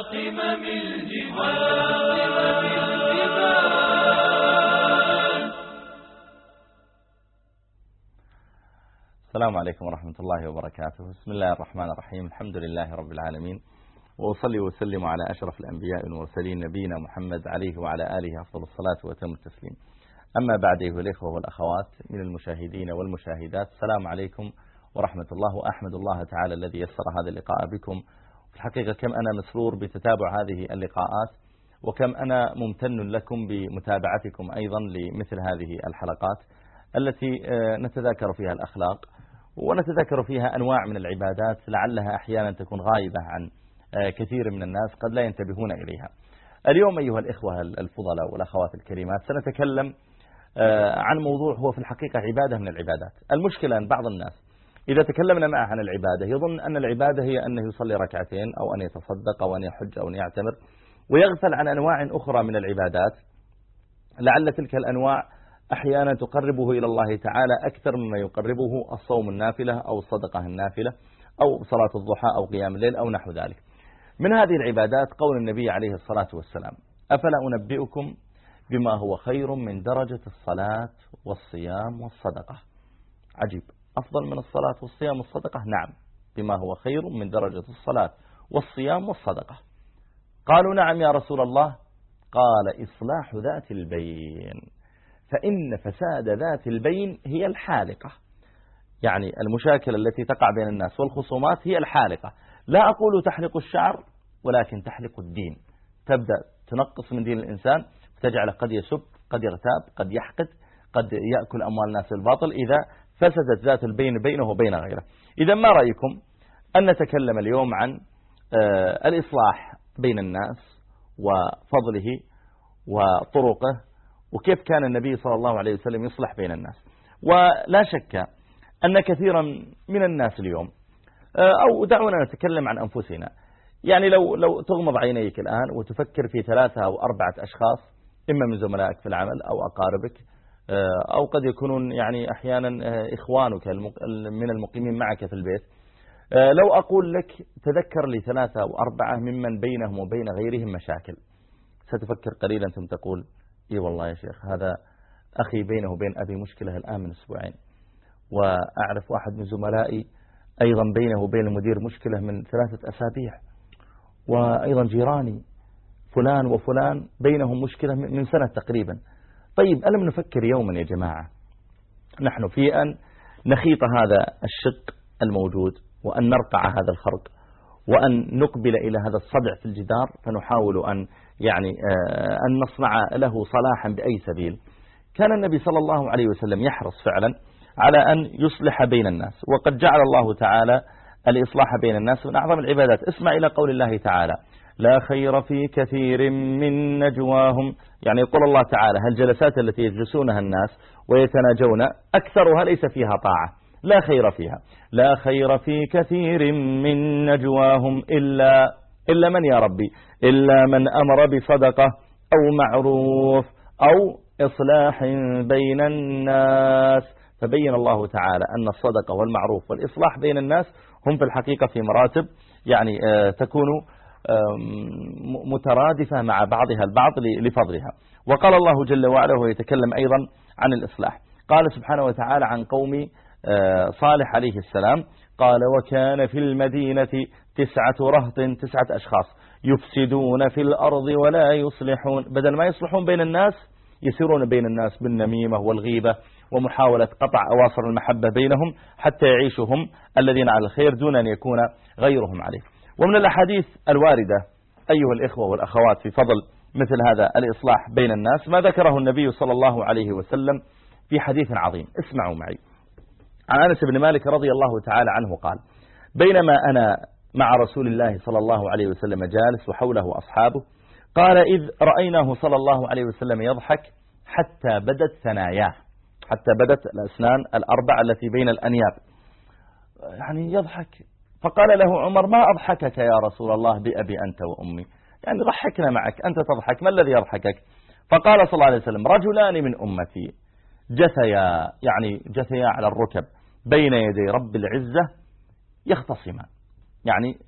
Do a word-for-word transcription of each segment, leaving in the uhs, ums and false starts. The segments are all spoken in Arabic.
قمم الجبال. السلام عليكم ورحمة الله وبركاته. بسم الله الرحمن الرحيم. الحمد لله رب العالمين، وأصلي وسلم على أشرف الأنبياء والمرسلين نبينا محمد عليه وعلى آله أفضل الصلاة وأتم التسليم. أما بعد أيها الإخوة والأخوات من المشاهدين والمشاهدات، السلام عليكم ورحمة الله، وأحمد الله تعالى الذي يسر هذا اللقاء بكم. في الحقيقة كم أنا مسرور بتتابع هذه اللقاءات، وكم أنا ممتن لكم بمتابعتكم أيضا لمثل هذه الحلقات التي نتذاكر فيها الأخلاق ونتذكر فيها أنواع من العبادات لعلها أحيانا تكون غائبة عن كثير من الناس قد لا ينتبهون إليها. اليوم أيها الإخوة الفضلاء والأخوات الكريمات سنتكلم عن موضوع هو في الحقيقة عبادة من العبادات. المشكلة أن بعض الناس إذا تكلمنا معه عن العبادة يظن أن العبادة هي أنه يصلي ركعتين أو أن يتصدق أو أن يحج أو أن يعتمر، ويغفل عن أنواع أخرى من العبادات لعل تلك الأنواع أحيانا تقربه إلى الله تعالى أكثر مما يقربه الصوم النافلة أو الصدقة النافلة أو صلاة الضحى أو قيام الليل أو نحو ذلك. من هذه العبادات قول النبي عليه الصلاة والسلام: أفلا أنبئكم بما هو خير من درجة الصلاة والصيام والصدقة. عجيب، أفضل من الصلاة والصيام والصدقة؟ نعم، بما هو خير من درجة الصلاة والصيام والصدقة. قالوا نعم يا رسول الله. قال: إصلاح ذات البين، فإن فساد ذات البين هي الحالقة. يعني المشاكل التي تقع بين الناس والخصومات هي الحالقة. لا أقول تحلق الشعر، ولكن تحلق الدين. تبدأ تنقص من دين الإنسان، تجعله قد يسب، قد يغتاب، قد يحقد، قد يأكل أموال الناس بالباطل إذا فسدت ذات البين بينه وبين غيره. إذا ما رأيكم أن نتكلم اليوم عن الإصلاح بين الناس وفضله وطرقه، وكيف كان النبي صلى الله عليه وسلم يصلح بين الناس. ولا شك أن كثيرا من الناس اليوم، أو دعونا نتكلم عن أنفسنا، يعني لو لو تغمض عينيك الآن وتفكر في ثلاثة أو أربعة أشخاص، إما من زملائك في العمل أو أقاربك، أو قد يكونون يعني أحيانا إخوانك من المقيمين معك في البيت. لو أقول لك تذكر لي ثلاثة أو أربعة ممن بينهم وبين غيرهم مشاكل، ستفكر قليلا ثم تقول: إيه والله يا شيخ، هذا أخي بينه وبين أبي مشكلة الآن من أسبوعين، وأعرف واحد من زملائي أيضا بينه وبين المدير مشكلة من ثلاثة أسابيع، وأيضا جيراني فلان وفلان بينهم مشكلة من سنة تقريبا. طيب ألم نفكر يوما يا جماعة نحن في أن نخيط هذا الشق الموجود، وأن نرقع هذا الخرق، وأن نقبل إلى هذا الصدع في الجدار، فنحاول أن يعني أن نصنع له صلاحا بأي سبيل. كان النبي صلى الله عليه وسلم يحرص فعلا على أن يصلح بين الناس، وقد جعل الله تعالى الإصلاح بين الناس من أعظم العبادات. اسمع إلى قول الله تعالى: لا خير في كثير من نجواهم. يعني يقول الله تعالى: هالجلسات التي يجلسونها الناس ويتناجون أكثرها ليس فيها طاعة، لا خير فيها. لا خير في كثير من نجواهم إلا إلا من يا ربي؟ إلا من أمر بصدقة أو معروف أو إصلاح بين الناس. فبين الله تعالى أن الصدقة والمعروف والإصلاح بين الناس هم في الحقيقة في مراتب يعني تكون مترادفة مع بعضها البعض لفضلها. وقال الله جل وعلا وهو يتكلم أيضا عن الإصلاح، قال سبحانه وتعالى عن قوم صالح عليه السلام: قال: وكان في المدينة تسعة رهط، تسعة أشخاص يفسدون في الأرض ولا يصلحون. بدل ما يصلحون بين الناس يسيرون بين الناس بالنميمة والغيبة ومحاولة قطع أواصر المحبة بينهم حتى يعيشوا هم الذين على الخير دون أن يكون غيرهم عليه. ومن الأحاديث الواردة أيها الإخوة والأخوات في فضل مثل هذا الإصلاح بين الناس ما ذكره النبي صلى الله عليه وسلم في حديث عظيم. اسمعوا معي. عن أنس بن مالك رضي الله تعالى عنه قال: بينما أنا مع رسول الله صلى الله عليه وسلم جالس وحوله أصحابه، قال: إذ رأيناه صلى الله عليه وسلم يضحك حتى بدت ثناياه، حتى بدت الأسنان الأربع التي بين الأنياب، يعني يضحك. فقال له عمر: ما أضحكك يا رسول الله بأبي أنت وأمي؟ يعني ضحكنا معك، أنت تضحك، ما الذي يضحكك؟ فقال صلى الله عليه وسلم: رجلان من أمتي جثيا، يعني جثيا على الركب بين يدي رب العزة يختصمان، يعني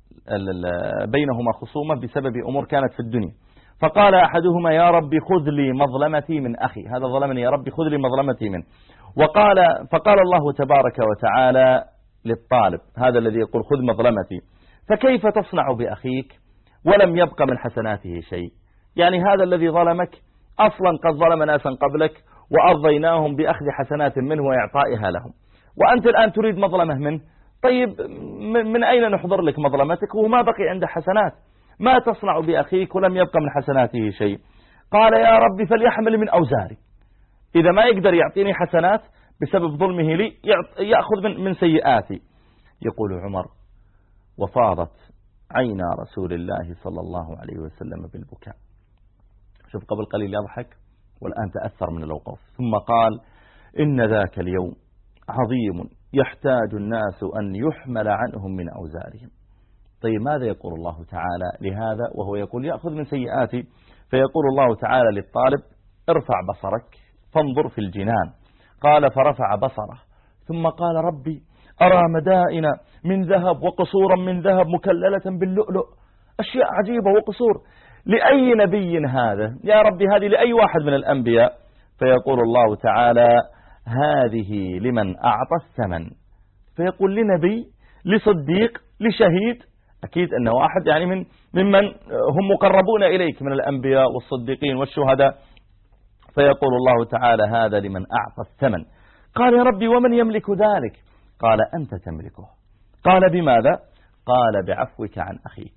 بينهما خصومة بسبب أمور كانت في الدنيا. فقال أحدهما يا ربي خذ لي مظلمتي من أخي، هذا ظلمني يا ربي خذ لي مظلمتي منه. وقال فقال الله تبارك وتعالى للطالب هذا الذي يقول خذ مظلمتي، فكيف تصنع بأخيك ولم يبق من حسناته شيء؟ يعني هذا الذي ظلمك أصلا قد ظلم ناسا قبلك وأرضيناهم بأخذ حسنات منه وإعطائها لهم، وأنت الآن تريد مظلمة منه. طيب من أين نحضر لك مظلمتك وما بقي عنده حسنات؟ ما تصنع بأخيك ولم يبقى من حسناته شيء؟ قال يا ربي فليحمل من أوزاري، إذا ما يقدر يعطيني حسنات بسبب ظلمه لي يأخذ من, من سيئاتي. يقول عمر وفاضت عينا رسول الله صلى الله عليه وسلم بالبكاء. شوف قبل قليل يضحك والآن تأثر من الوقوف، ثم قال إن ذاك اليوم عظيم يحتاج الناس أن يحمل عنهم من أوزارهم. طيب ماذا يقول الله تعالى لهذا وهو يقول يأخذ من سيئاتي؟ فيقول الله تعالى للطالب ارفع بصرك فانظر في الجنان. قال فرفع بصره ثم قال ربي أرى مدائن من ذهب وقصورا من ذهب مكللة باللؤلؤ، أشياء عجيبة وقصور. لأي نبي هذا يا ربي؟ هذه لأي واحد من الأنبياء؟ فيقول الله تعالى هذه لمن أعطى الثمن. فيقول لنبي، لصديق، لشهيد، أكيد أنه واحد يعني من ممن هم مقربون إليك من الأنبياء والصديقين والشهداء. فيقول الله تعالى هذا لمن أعطى الثمن. قال يا ربي ومن يملك ذلك؟ قال أنت تملكه. قال بماذا؟ قال بعفوك عن أخيك.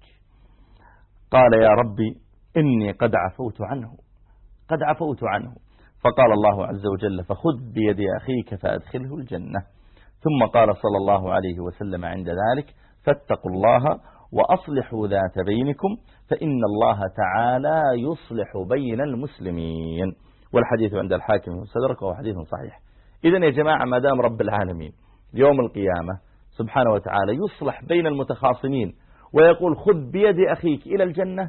قال يا ربي إني قد عفوت عنه، قد عفوت عنه. فقال الله عز وجل فخذ بيد أخيك فأدخله الجنة. ثم قال صلى الله عليه وسلم عند ذلك فاتقوا الله وأصلحوا ذات بينكم فإن الله تعالى يصلح بين المسلمين. والحديث عند الحاكم والصدرك وهو حديث صحيح. إذن يا جماعة ما دام رب العالمين يوم القيامة سبحانه وتعالى يصلح بين المتخاصمين ويقول خذ بيد أخيك إلى الجنة،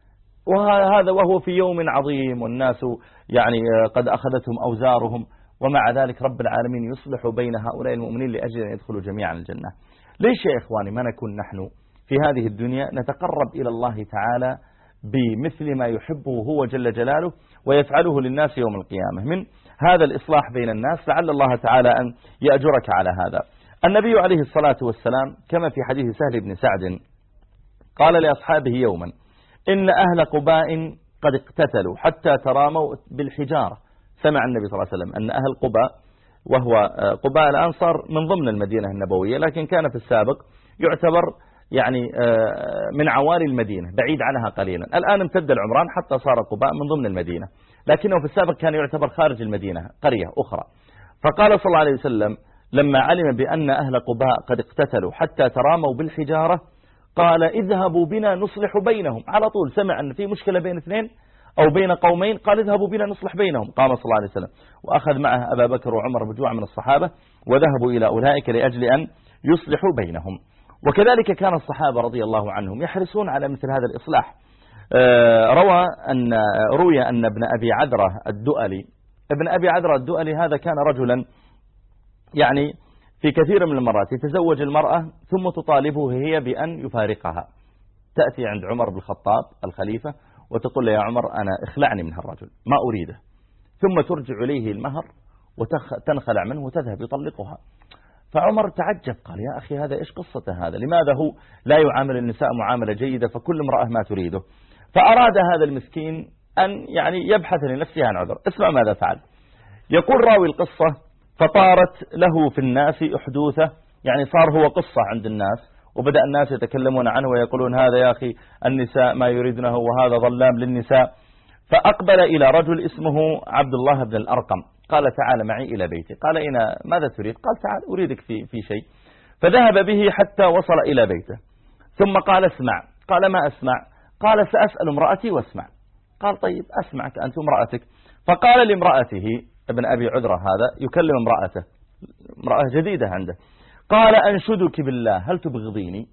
وهذا وهو في يوم عظيم والناس يعني قد أخذتهم أوزارهم، ومع ذلك رب العالمين يصلح بين هؤلاء المؤمنين لأجل أن يدخلوا جميعا الجنة. ليش يا إخواني ما نكون نحن في هذه الدنيا نتقرب إلى الله تعالى بمثل ما يحبه هو جل جلاله ويفعله للناس يوم القيامة من هذا الإصلاح بين الناس؟ لعل الله تعالى أن يأجرك على هذا. النبي عليه الصلاة والسلام كما في حديث سهل بن سعد قال لأصحابه يوما إن أهل قباء قد اقتتلوا حتى تراموا بالحجارة. سمع النبي صلى الله عليه وسلم أن أهل قباء، وهو قباء الآن صار من ضمن المدينة النبوية لكن كان في السابق يعتبر يعني من عوالي المدينة بعيد عنها قليلا، الآن امتد العمران حتى صار قباء من ضمن المدينة، لكنه في السابق كان يعتبر خارج المدينة قرية أخرى. فقال صلى الله عليه وسلم لما علم بأن أهل قباء قد اقتتلوا حتى تراموا بالحجارة قال اذهبوا بنا نصلح بينهم. على طول سمع أن في مشكلة بين اثنين أو بين قومين قال اذهبوا بنا نصلح بينهم. قام صلى الله عليه وسلم وأخذ معه أبا بكر وعمر مجموعة من الصحابة وذهبوا إلى أولئك لأجل أن يصلحوا بينهم. وكذلك كان الصحابة رضي الله عنهم يحرصون على مثل هذا الإصلاح. روى أن روي أن ابن أبي عذرة الدؤلي ابن أبي عذرة الدؤلي هذا كان رجلا يعني في كثير من المرات يتزوج المرأة ثم تطالبه هي بأن يفارقها. تأتي عند عمر بن الخطاب الخليفة وتقول له يا عمر أنا اخلعني من هالرجل ما أريده، ثم ترجع إليه المهر وتنخلع منه وتذهب يطلقها. فعمر تعجب قال يا أخي هذا إيش قصته هذا؟ لماذا هو لا يعامل النساء معاملة جيدة فكل امرأة ما تريده؟ فأراد هذا المسكين أن يعني يبحث لنفسه عن عذر. اسمع ماذا فعل. يقول راوي القصة فطارت له في الناس أحدوثة، يعني صار هو قصة عند الناس وبدأ الناس يتكلمون عنه ويقولون هذا يا أخي النساء ما يريدنه وهذا ظلام للنساء. فأقبل إلى رجل اسمه عبد الله بن الأرقم قال تعال معي إلى بيتي. قال إنا ماذا تريد؟ قال تعال أريدك في, في شيء. فذهب به حتى وصل إلى بيته ثم قال اسمع. قال ما أسمع؟ قال سأسأل امرأتي واسمع. قال طيب أسمعك أنت امرأتك. فقال لامرأته ابن أبي عذرة هذا يكلم امرأته امرأة جديدة عنده قال أنشدك بالله هل تبغضيني؟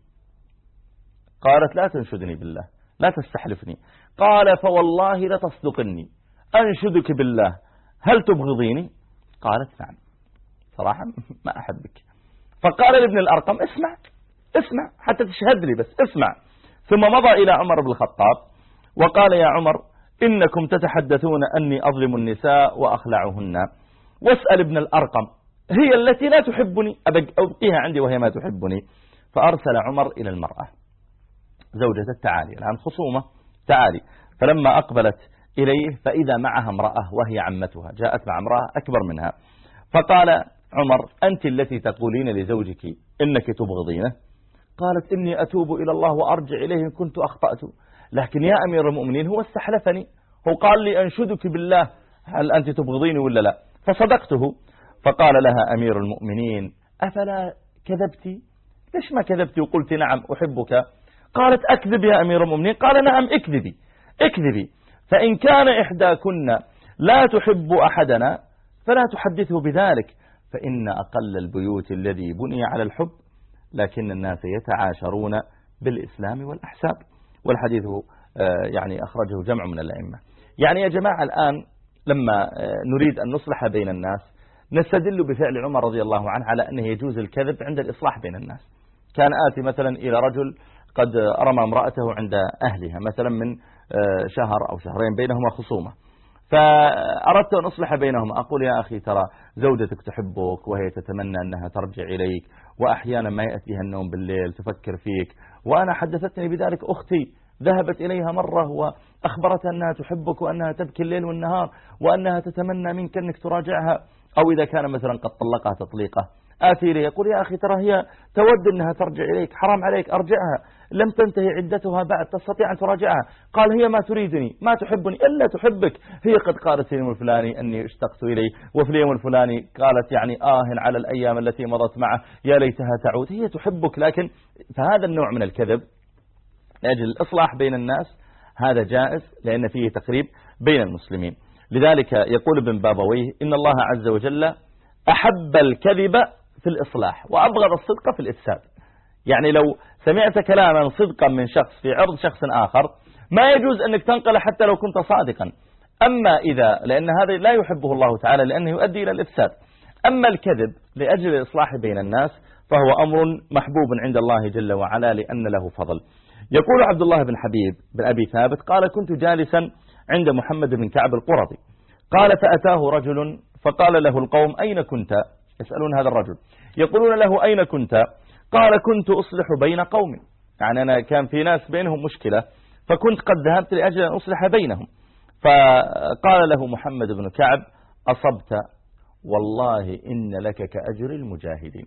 قالت لا تنشدني بالله لا تستحلفني. قال فوالله لا تصدقني أنشدك بالله هل تبغضيني؟ قالت نعم صراحة ما أحبك. فقال لابن الأرقم اسمع اسمع حتى تشهد لي، بس اسمع. ثم مضى إلى عمر بن الخطاب وقال يا عمر إنكم تتحدثون أني أظلم النساء وأخلعهن، واسأل ابن الأرقم هي التي لا تحبني أبقيها عندي وهي ما تحبني. فأرسل عمر إلى المرأة زوجة التعالي، الآن خصومة تعالي، فلما أقبلت إليه فإذا معها امرأة وهي عمتها، جاءت مع امرأة أكبر منها، فقال عمر أنت التي تقولين لزوجك إنك تبغضينه؟ قالت إني أتوب إلى الله وأرجع إليه إن كنت أخطأت، لكن يا أمير المؤمنين هو استحلفني، هو قال لي أنشدك بالله هل أنت تبغضيني ولا لا؟ فصدقته. فقال لها أمير المؤمنين أفلا كذبتي؟ ليش ما كذبتي وقلت نعم أحبك؟ قالت أكذب يا أمير المؤمنين. قال نعم اكذبي اكذبي، فإن كان إحداكن لا تحب أحدنا فلا تحدثه بذلك، فإن أقل البيوت الذي بني على الحب لكن الناس يتعاشرون بالإسلام والأحساب. والحديث يعني أخرجه جمع من الأئمة. يعني يا جماعة الآن لما نريد أن نصلح بين الناس نستدل بفعل عمر رضي الله عنه على أنه يجوز الكذب عند الإصلاح بين الناس. كان آتي مثلا إلى رجل قد رمى امرأته عند أهلها مثلا من شهر أو شهرين بينهما خصومة، فأردت أن أصلح بينهم، أقول يا أخي ترى زوجتك تحبك وهي تتمنى أنها ترجع إليك، وأحيانا ما يأتيها النوم بالليل تفكر فيك، وأنا حدثتني بذلك أختي ذهبت إليها مرة وأخبرتها أنها تحبك وأنها تبكي الليل والنهار وأنها تتمنى منك أنك تراجعها، أو إذا كان مثلا قد طلقها تطليقة آتي إليه يقول يا أخي ترى هي تود أنها ترجع إليك، حرام عليك أرجعها، لم تنتهي عدتها بعد تستطيع أن تراجعها. قال هي ما تريدني ما تحبني إلا تحبك، هي قد قالت في اليوم الفلاني أني اشتقت إليه، وفي اليوم الفلاني قالت يعني آه على الأيام التي مضت معه يا ليتها تعود، هي تحبك. لكن فهذا النوع من الكذب لأجل الإصلاح بين الناس هذا جائز لأن فيه تقريب بين المسلمين. لذلك يقول ابن بابويه إن الله عز وجل أحب الكذب في الإصلاح وأبغض الصدق في الإفساد. يعني لو سمعت كلاما صدقا من شخص في عرض شخص آخر ما يجوز أنك تنقل حتى لو كنت صادقا، أما إذا لأن هذا لا يحبه الله تعالى لأنه يؤدي إلى الإفساد. أما الكذب لأجل الإصلاح بين الناس فهو أمر محبوب عند الله جل وعلا لأن له فضل. يقول عبد الله بن حبيب بن أبي ثابت قال كنت جالسا عند محمد بن كعب القرظي، قال فأتاه رجل فقال له القوم أين كنت؟ يسألون هذا الرجل، يقولون له أين كنت؟ قال كنت أصلح بين قوم، يعني أنا كان في ناس بينهم مشكلة فكنت قد ذهبت لأجل أن أصلح بينهم. فقال له محمد بن كعب أصبت والله إن لك كأجر المجاهدين.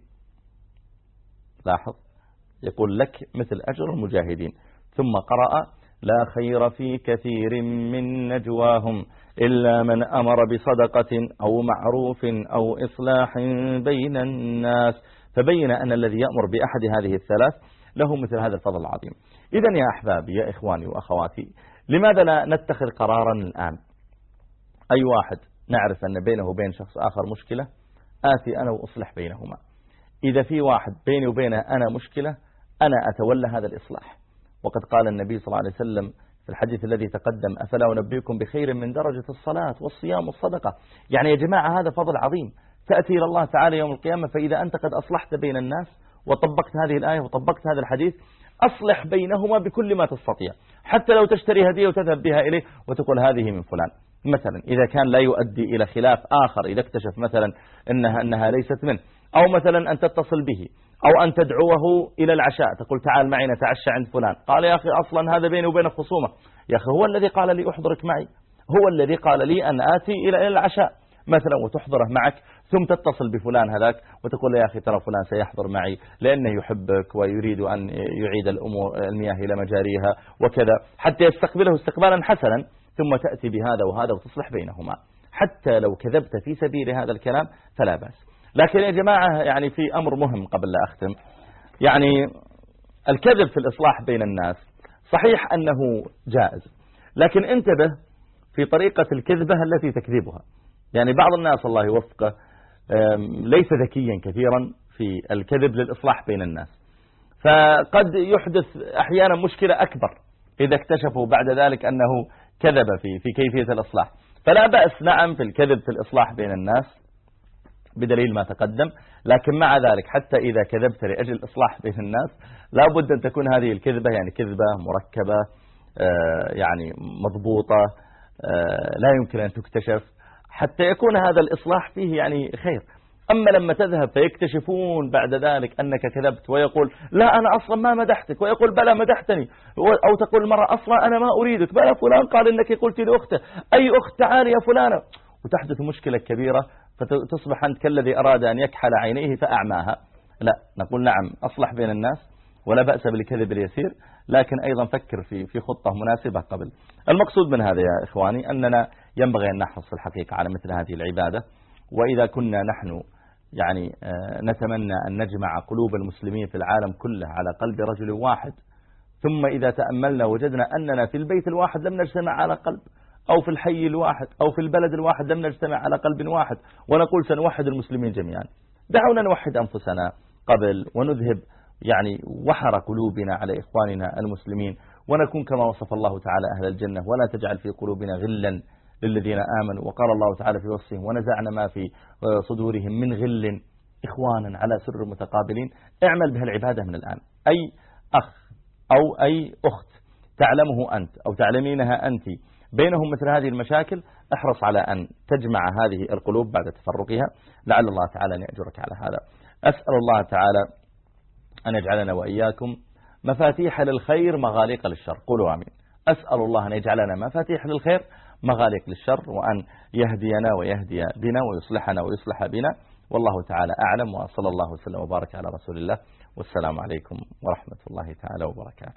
لاحظ يقول لك مثل أجر المجاهدين، ثم قرأ لا خير في كثير من نجواهم إلا من أمر بصدقة أو معروف أو إصلاح بين الناس، فبين أن الذي يأمر بأحد هذه الثلاث له مثل هذا الفضل العظيم. إذن يا أحبابي يا إخواني وأخواتي لماذا لا نتخذ قرارا الآن؟ أي واحد نعرف أن بينه وبين شخص آخر مشكلة آتي أنا وأصلح بينهما. إذا في واحد بيني وبينه أنا مشكلة أنا أتولى هذا الإصلاح. وقد قال النبي صلى الله عليه وسلم في الحديث الذي تقدم أفلا أنبئكم بخير من درجة الصلاة والصيام والصدقة. يعني يا جماعة هذا فضل عظيم، تأتي إلى الله تعالى يوم القيامة فإذا أنت قد أصلحت بين الناس وطبقت هذه الآية وطبقت هذا الحديث أصلح بينهما بكل ما تستطيع، حتى لو تشتري هدية وتذهب بها إليه وتقول هذه من فلان مثلا، إذا كان لا يؤدي إلى خلاف آخر، إذا اكتشف مثلا أنها, أنها ليست منه، أو مثلا أن تتصل به أو أن تدعوه إلى العشاء تقول تعال معي نتعشى عند فلان، قال يا أخي أصلا هذا بيني وبين خصومة، يا أخي هو الذي قال لي أحضرك معي، هو الذي قال لي أن آتي إلى العشاء مثلا وتحضره معك، ثم تتصل بفلان هذاك وتقول يا أخي ترى فلان سيحضر معي لأنه يحبك ويريد أن يعيد الأمور المياه إلى مجاريها وكذا، حتى يستقبله استقبالا حسنا، ثم تأتي بهذا وهذا وتصلح بينهما. حتى لو كذبت في سبيل هذا الكلام فلا بأس. لكن يا جماعة يعني في أمر مهم قبل لا أختم، يعني الكذب في الإصلاح بين الناس صحيح أنه جائز، لكن انتبه في طريقة الكذبة التي تكذبها. يعني بعض الناس الله يوفقه ليس ذكيا كثيرا في الكذب للإصلاح بين الناس، فقد يحدث أحيانا مشكلة أكبر إذا اكتشفوا بعد ذلك أنه كذب في في كيفية الإصلاح. فلا بأس نعم في الكذب في الإصلاح بين الناس، بدليل ما تقدم. لكن مع ذلك حتى إذا كذبت لأجل الإصلاح بين الناس لا بد أن تكون هذه الكذبة يعني كذبة مركبة يعني مضبوطة لا يمكن أن تكتشف حتى يكون هذا الإصلاح فيه يعني خير. أما لما تذهب فيكتشفون بعد ذلك أنك كذبت ويقول لا أنا أصلا ما مدحتك، ويقول بلى مدحتني، أو تقول المرأة أصلا أنا ما أريدك، بلى فلان قال إنك قلت لأخته، أي أخت تعالي يا فلانة، وتحدث مشكلة كبيرة فتصبح أنت كالذي أراد أن يكحل عينيه فأعماها. لا، نقول نعم أصلح بين الناس ولا بأس بالكذب اليسير، لكن أيضا فكر في في خطة مناسبة قبل. المقصود من هذا يا إخواني أننا ينبغي أن نحرص الحقيقة على مثل هذه العبادة. وإذا كنا نحن يعني نتمنى أن نجمع قلوب المسلمين في العالم كله على قلب رجل واحد، ثم إذا تأملنا وجدنا أننا في البيت الواحد لم نجتمع على قلب، أو في الحي الواحد أو في البلد الواحد لم نجتمع على قلب واحد، ونقول سنوحد المسلمين جميعا، دعونا نوحد أنفسنا قبل ونذهب يعني وحر قلوبنا على إخواننا المسلمين، ونكون كما وصف الله تعالى أهل الجنة: ولا تجعل في قلوبنا غلا للذين آمنوا. وقال الله تعالى في وصفهم: ونزعنا ما في صدورهم من غل إخوانا على سر متقابلين. اعمل بها العبادة من الآن. أي أخ أو أي أخت تعلمه أنت أو تعلمينها أنت بينهم مثل هذه المشاكل، احرص على أن تجمع هذه القلوب بعد تفرقها، لعل الله تعالى أن يأجرك على هذا. أسأل الله تعالى أن يجعلنا وإياكم مفاتيح للخير مغاليق للشر. قولوا آمين. أسأل الله أن يجعلنا مفاتيح للخير مغاليق للشر، وأن يهدينا ويهدي بنا ويصلحنا ويصلح بنا، والله تعالى أعلم. وصلى الله وسلم وبارك على رسول الله، والسلام عليكم ورحمة الله تعالى وبركاته.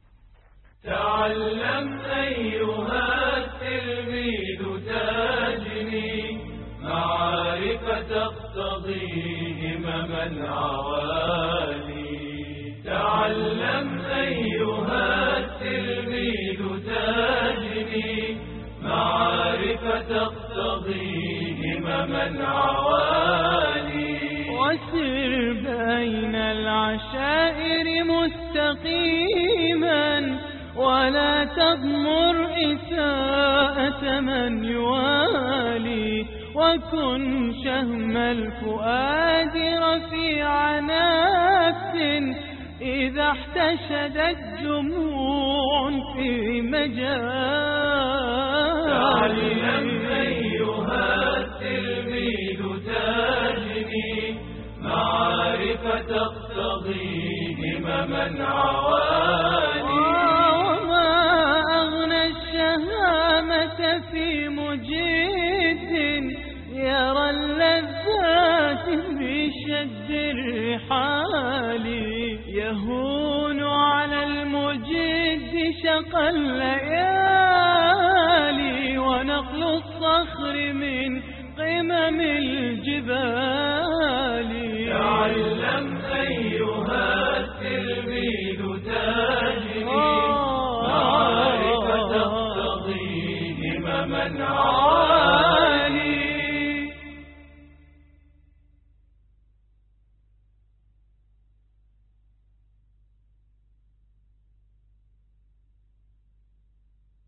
تعلم أيها التلميذ تاجني، معرفة تقتضي همما عوالي. تعلم أيها التلميذ تاجني، معرفة تقتضي همما عوالي. وسر بين العشائر مستقيما، ولا تضمر إساءة من يوالي. وكن شهم الفؤاد رفيع نفس، إذا احتشدت دموع في مجال. تعلم أيها التلميذ تاجني، معرفة تقتضي همما عوالي. وما أغنى الشهامة في مجد، يرى اللذات بشد الرحال. يهون على المجد شقى الليالي، ونقل الصخر من قمم الجبال.